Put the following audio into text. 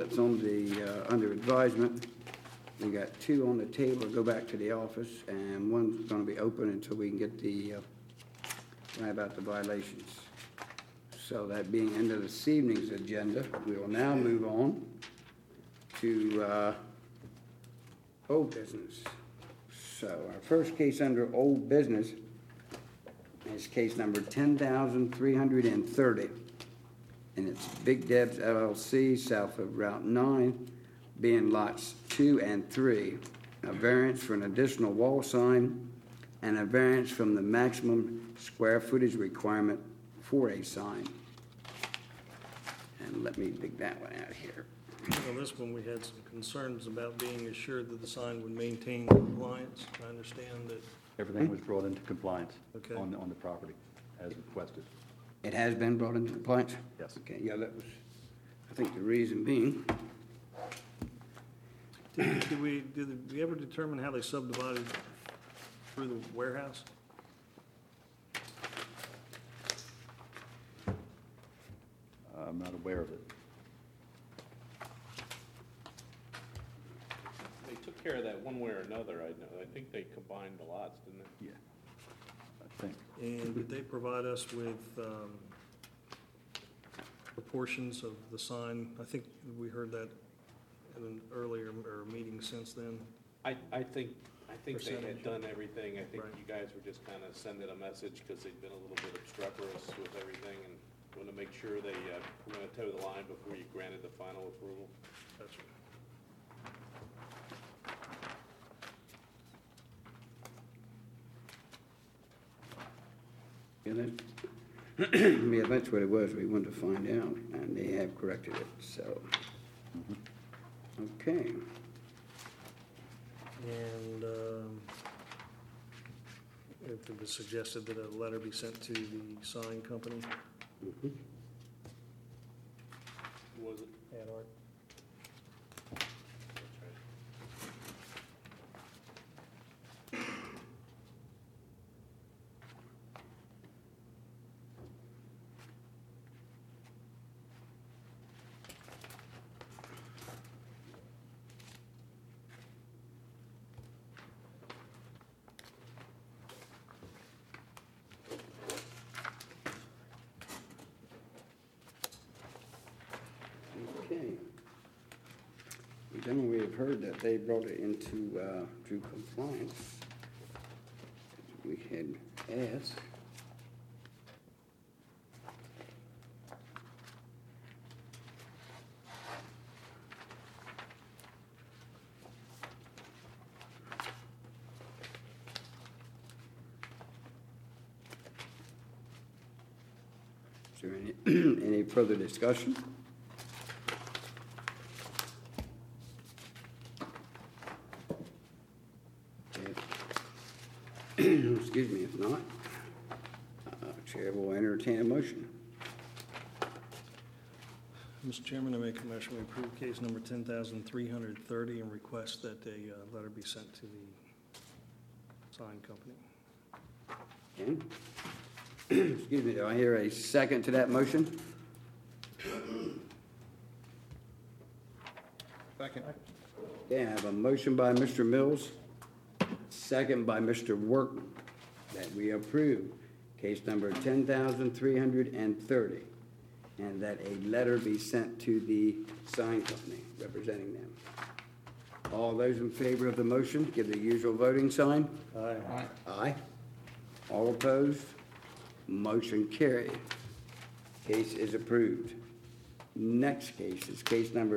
that's on the, under advisement. We got 2 on the table, go back to the office, and one's gonna be open until we can get the, right about the violations. So that being end of this evening's agenda, we will now move on to, old business. So our first case under old business is case number 10,330. And it's Big Deb's LLC, south of Route 9, being lots 2 and 3. A variance for an additional wall sign and a variance from the maximum square footage requirement for a sign. And let me dig that one out here. On this one, we had some concerns about being assured that the sign would maintain compliance. I understand that, Everything was brought into compliance Okay. on the property as requested. It has been brought into compliance? Yes. Okay, yeah, that was, I think the reason being, did we ever determine how they subdivided through the warehouse? I'm not aware of it. They took care of that one way or another, I know. I think they combined the lots, didn't they? Yeah, I think. And did they provide us with proportions of the sign? I think we heard that in an earlier or meeting since then. I think they Percentage. had done everything. I think Right. you guys were just kind of sending a message because they'd been a little bit obstreperous with everything and want to make sure they were going to toe the line before you granted the final approval. That's right. yeah, that, yeah, that's what it was. We wanted to find out, and they have corrected it, so. Okay. And it was suggested that a letter be sent to the sign company. Mhm. Was it? Ad Art. That's right. Okay. Then we have heard that they brought it into, to compliance. We had asked. Is there any further discussion? Excuse me, if not, Chair will entertain a motion. Mr. Chairman, I make a motion we approve case number 10,330 and request that a letter be sent to the sign company. Okay. Excuse me, do I hear a second to that motion? Second. Okay, I have a motion by Mr. Mills, second by Mr. Workman, that we approve case number 10,330, and that a letter be sent to the sign company representing them. All those in favor of the motion, give the usual voting sign. Aye. Aye. All opposed? Motion carried. Case is approved. Next case is case number